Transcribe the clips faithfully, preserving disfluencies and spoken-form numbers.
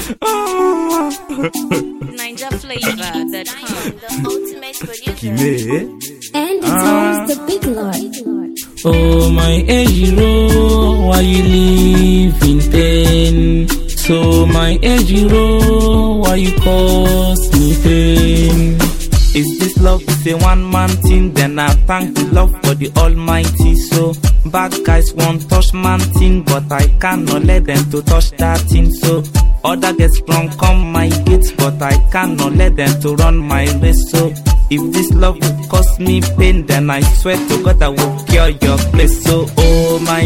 Ninja Flavor dot com. The ultimate producer. Kime? And it owns the big lord. Oh my Ejiro, why you live in pain? So my Ejiro, why you cause me pain? Is this love is a one man thing? Then I thank the love for the Almighty. So bad guys won't touch man thing, but I cannot let them to touch that thing. So other gets wrong come my gates, but I cannot let them to run my race. So if this love will cause me pain, then I swear to God I will cure your place. So oh my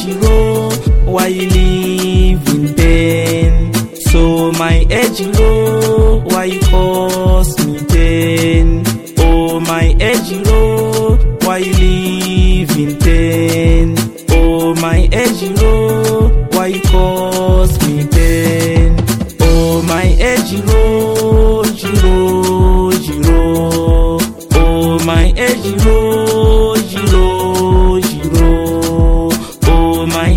Ejiro, why you live in pain? So my Ejiro, why you cause me pain? Oh my Ejiro, why you live in pain? Oh my Ejiro, why you cause me pain? Oh my Ejiro, Jiro, Jiro. Oh my Ejiro, Jiro, Jiro. Oh my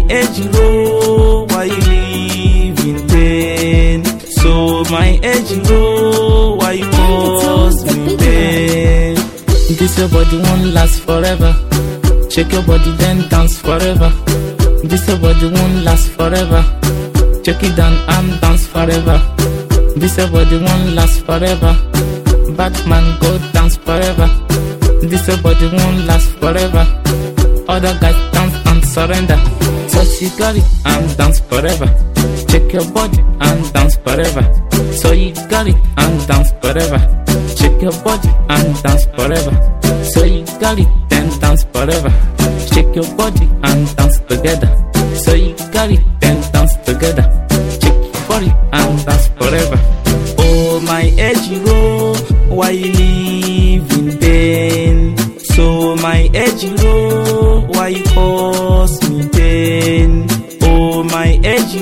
Ejiro, why you live in pain? So my Ejiro, why you cause me pain? This your body won't last forever. Shake your body then dance forever. This your body won't last forever. Check it down and dance forever. This your body won't last forever. Batman go dance forever. This your body won't last forever. Other guys dance and surrender. So she got it and dance forever. Check your body and dance forever. So you got it and dance forever. Check your body and dance forever. So you got it then dance forever. Shake your body and dance together. So you got it then dance together. Check your body and dance forever. Oh my Ejiro, why you live in pain? So my Ejiro, why you cause me pain? Oh my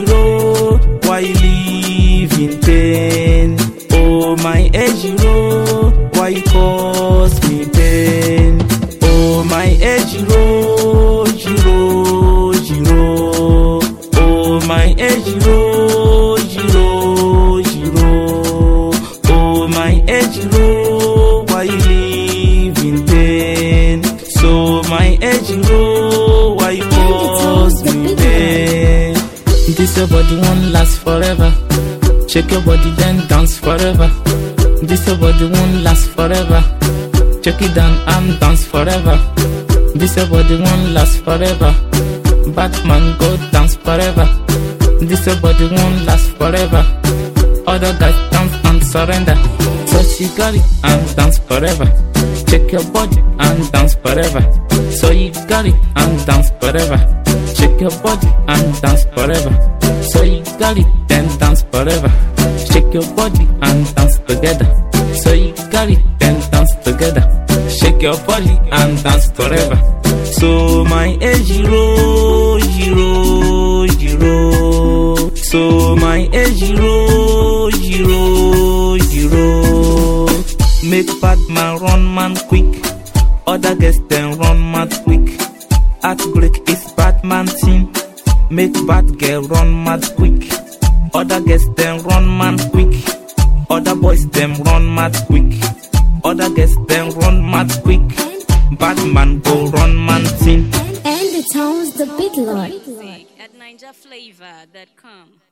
Ejiro, why you live in pain? Oh my Ejiro, why you cause me pain? Oh my Ejiro, Jiro, Jiro. Oh my Ejiro, Jiro, Jiro. Oh my Ejiro, why you live in pain? So my Ejiro, why you cause me pain? This your body won't last forever. Shake your body then dance forever. This your body won't last forever. Check it down and dance forever. This your body won't last forever. Batman go dance forever. This your body won't last forever. Other guys dance and surrender. So she got it and dance forever. Check your body and dance forever. So you got it and dance forever. Check your body and dance forever. So you got it then dance forever. Shake your body and dance together. So you got it then dance together. Shake your body and dance forever. So my Ejiro, Jiro, Jiro. So my Ejiro, Jiro, Jiro. Make bad man run man quick. Other guests then run mad quick. Heartbreak is bad man thing. Make bad girl run mad quick. Other guests then run man quick. Other boys them run mad quick. Other guests then run mad quick. Bad man go run man thing. And it owns the big lord. At Ninja Flavor dot com.